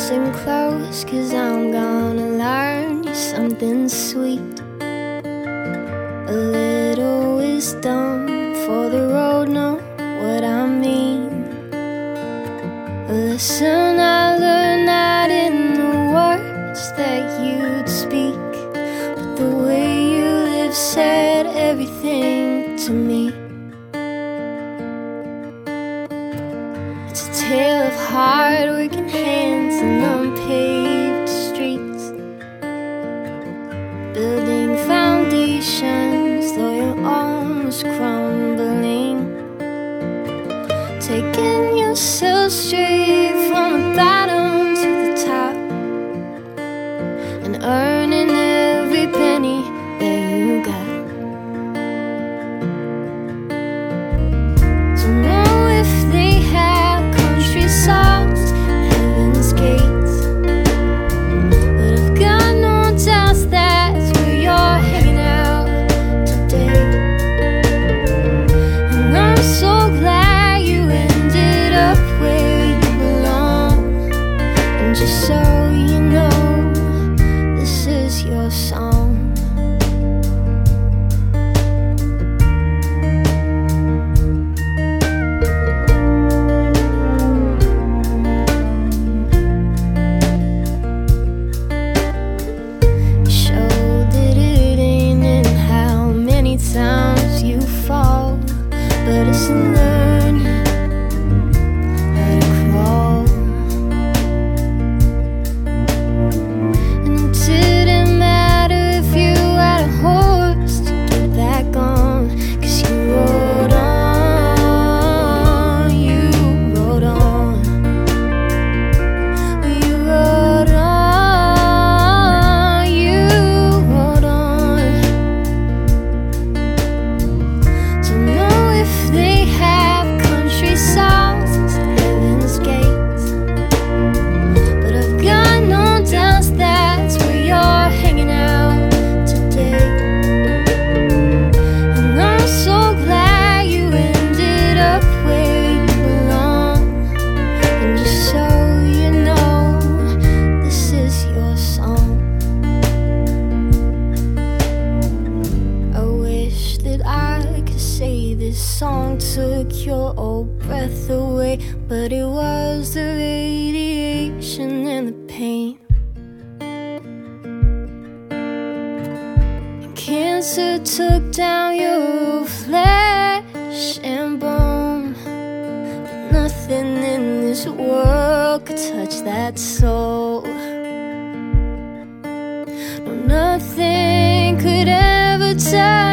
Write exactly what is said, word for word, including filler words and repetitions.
Listen close, cause I'm gonna learn you something sweet. A little wisdom for the road, know what I mean. A lesson I learned not in the words that you'd speak, but the way you live said everything to me. It's a tale of hard-working hands and unpaved streets, building foundations though you're almost crumbling, taking yourself straight from the bottom to the top, and earning every penny that you got. Don't know if they have country songs, heaven's gates, but I've got no doubts that's where you're hanging out today. And I'm so glad you ended up where you belong. And just so you know, this is your song. You showed that it ain't in how many times you fall, but it's in learning how to crawl. And it didn't matter if you had a horse to get back on, 'cause you rode on, you rode on, you rode on, you rode on. Don't know if they have country songs, heaven's gates, but I've got no doubts that's where you're hanging out today. And I'm so glad you ended up where you belong. And just so you know, this is your song. I wish that I could say this song took your old breath away, but it was the radiation and the pain. And cancer took down your flesh and bone, but nothing in this world could touch that soul. No, nothing could ever touch